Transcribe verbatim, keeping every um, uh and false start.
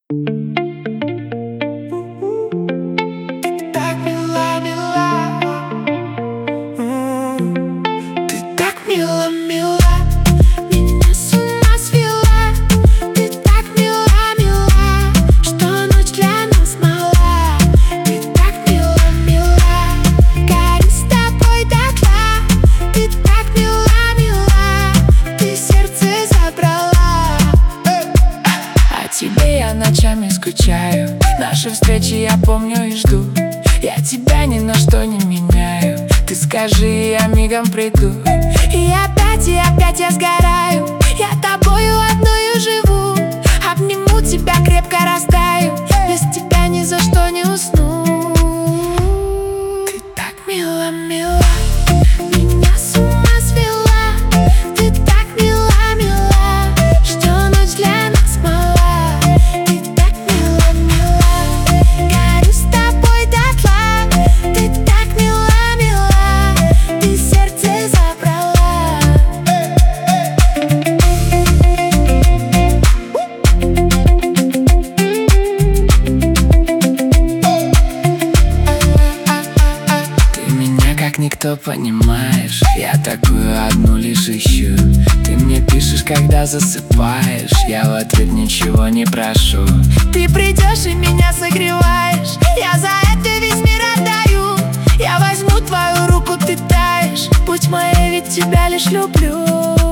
Так мила, мила, м, ты так мила, мила, меня с ума свела. Ты так мила, мила, что ночь для нас мала. Ты так мила, мила, горю с тобой дотла. Ты так мила, мила, ты сердце забрала. О тебе я ночами скучаю, наши встречи я помню и жду. Я тебя ни на что не меняю, ты скажи, я мигом приду. И опять, и опять я сгораю, я тобою одною живу. Обниму тебя, крепко растаю, без тебя ни за что не усну. Ты так мила, мила, меня с ума свела. Ты так мила, мила, что ночь для нас мала. Ты так мила, мила, горю с тобой дотла. Ты так мила, мила, ты сердце забрала. Ты меня как никто понимаешь, я такую одну лишь ищу. Ты мне пишешь, когда засыпаешь, я в ответ ничего не прошу. Ты придешь и меня согреваешь, я за это весь мир отдаю. Я возьму твою руку, ты таешь, будь моей, ведь тебя лишь люблю.